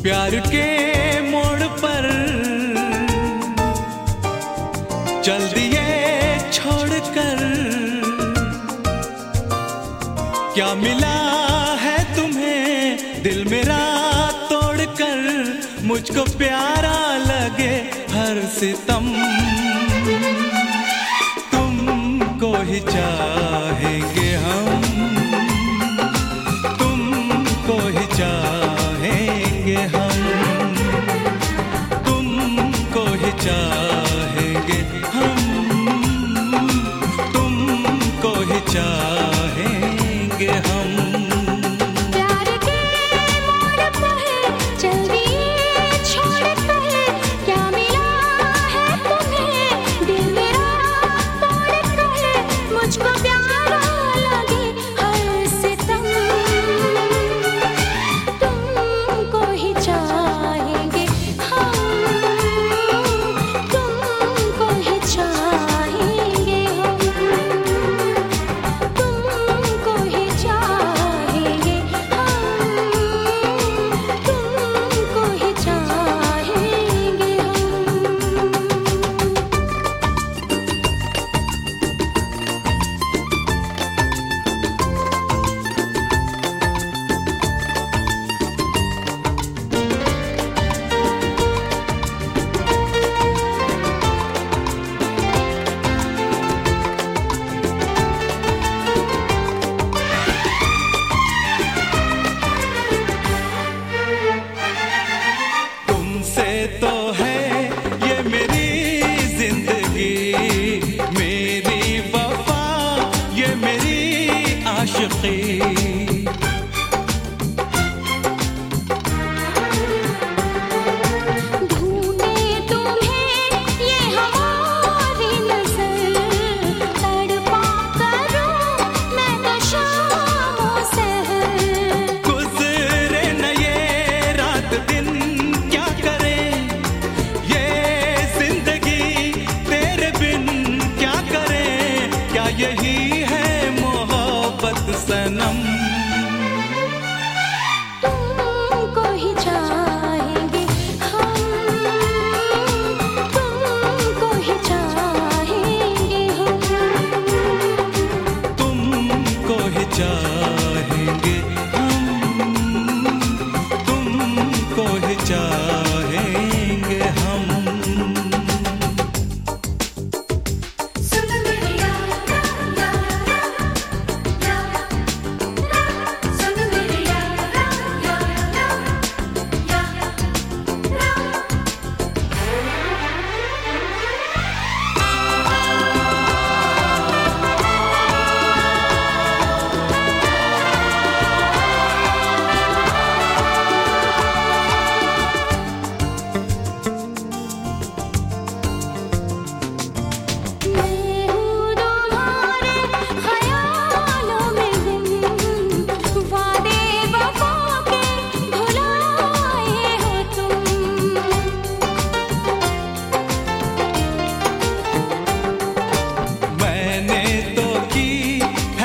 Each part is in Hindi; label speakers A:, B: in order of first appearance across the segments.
A: प्यार के मोड़ पर चल दिए छोड़कर, क्या मिला है तुम्हें दिल मेरा तोड़कर, मुझको प्यारा लगे हर सितम, तुमको ही चाहेंगे हम, तुमको ही चाहेंगे हम, तुमको ही चाहेंगे हम, तुमको ही चाहेंगे हम। तो है ये मेरी जिंदगी, मेरी वफा, ये मेरी आशिकी, यही है मोहब्बत सनम,
B: तुमको ही चाहेंगे हम, तुमको ही चाहेंगे हम,
A: तुमको ही चाहेंगे हम, तुमको ही चाहेंगे हम।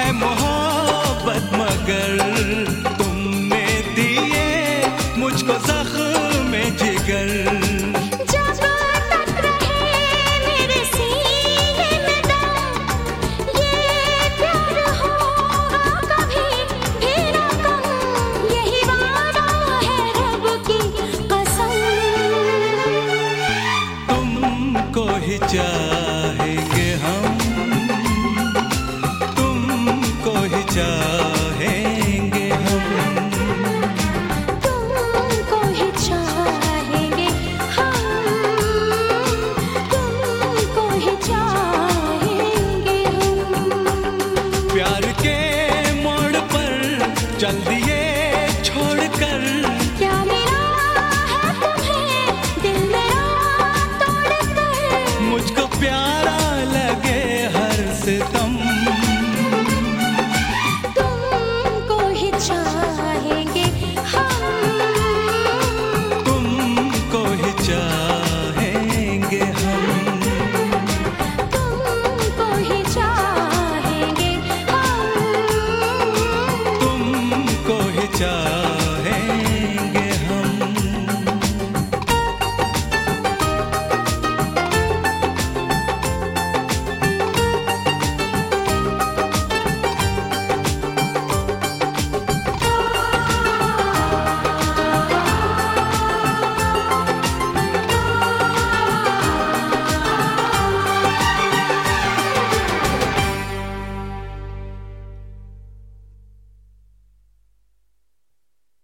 A: तुमने दिए मुझको